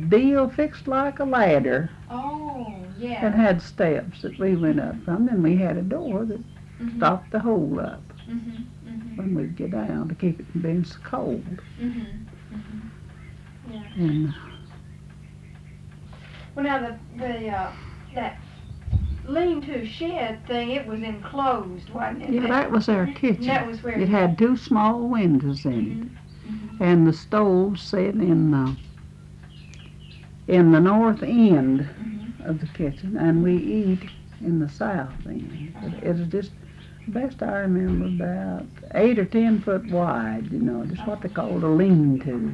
deal fixed like a ladder Oh, yeah. and had steps that we went up from. Then we had a door that stopped the hole up when we'd get down to keep it from being so cold. Yeah. And Well, now that lean-to shed thing, it was enclosed, wasn't it? yeah, that was our kitchen. That was where It had two small windows in it, and the stove set in the north end of the kitchen, and we eat in the south end. It was just, best I remember, about 8 or 10 foot wide. You know, just what they called a lean-to.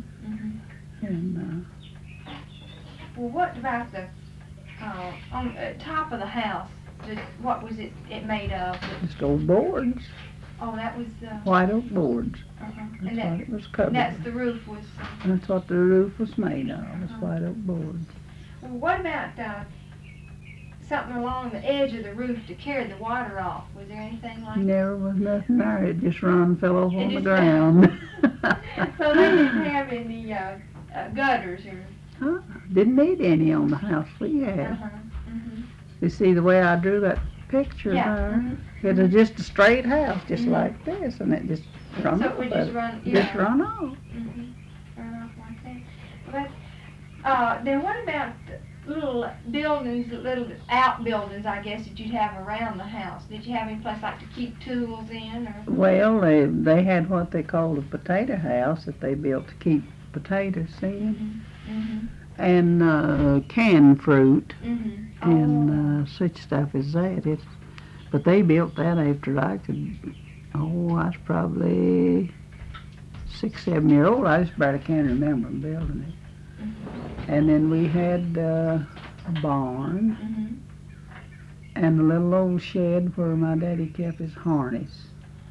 And well, what about the on the top of the house? What was it made of? just old boards, Oh, that was white oak boards. and That's what it was covered. that's the roof was. That's what the roof was made of. Was white oak boards. Well, what about something along the edge of the roof to carry the water off? Was there anything like that? Never was nothing there. It just fell over on the just- ground. So they didn't have any gutters or. Huh? Didn't need any on the house we had. Mhm. You see the way I drew that picture Yeah. there? It was just a straight house, just like this, and it just run So off. it would just run. Just run off. Run off like that. But then what about the little buildings, little outbuildings, I guess, that you'd have around the house? Did you have any place like to keep tools in, or? Well, they had what they called a potato house that they built to keep potatoes in, and canned fruit, and such stuff as that. But they built that after I I was probably 6, 7 years old. I just barely can remember them building it. And then we had a barn and a little old shed where my daddy kept his harness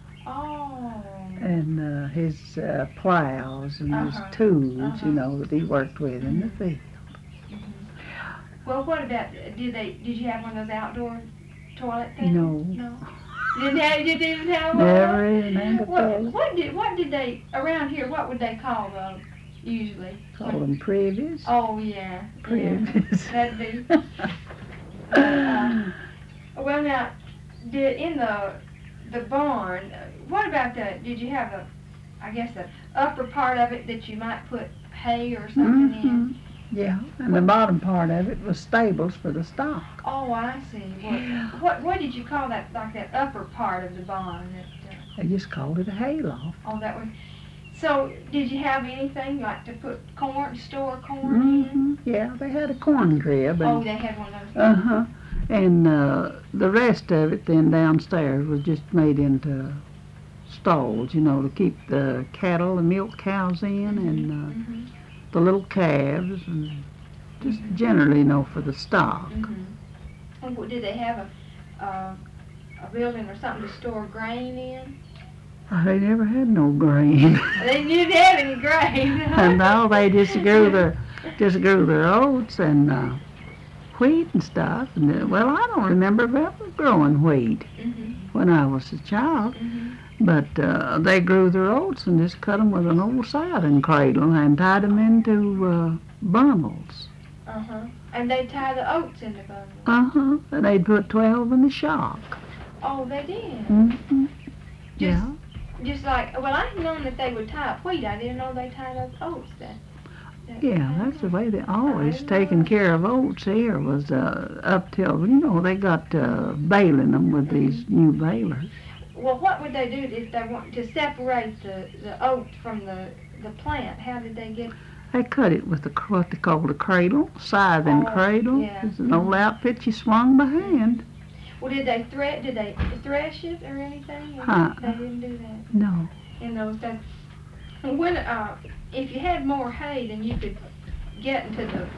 and his plows and his tools, you know, that he worked with in the field. Well, what about, did you have one of those outdoor toilet things? No. You didn't even have one? Never even had a toilet. What did they, around here, what would they call those, usually? Call them privies. Oh, yeah. Privies. Yeah, that'd be. Well, now, in the barn, what about did you have the upper part of it that you might put hay or something in? Yeah, and the bottom part of it was stables for the stock. Oh, I see. What did you call that, like that upper part of the barn? They just called it a hayloft. Oh, that was. So, did you have anything like to put store corn in? Yeah, they had a corn crib. Oh, they had one of those. And the rest of it then downstairs was just made into stalls, you know, to keep the cattle, the milk cows in, and the little calves, and just generally, you know, for the stock. And did they have a building or something to store grain in? They never had no grain. They didn't have any grain. And no, they just grew their oats and wheat and stuff. And well, I don't remember ever growing wheat when I was a child. But they grew their oats and just cut them with an old soldering cradle and tied them into bundles. And they tie the oats into bundles. And they'd put 12 in the shock. Oh, they did. Yeah. Just like, well, I had known that they would tie up wheat. I didn't know they tied up oats. Yeah, that's the way they always taken care of oats here was up till, you know, they got baling them with these new balers. Well, what would they do if they want to separate the oat from the plant? How did they get? They cut it with what they called a cradle, scything cradle. Yeah. It's an old outfit you swung by hand. Well, did they thresh it or anything? They didn't do that. No. In those days. When if you had more hay, then you could get into the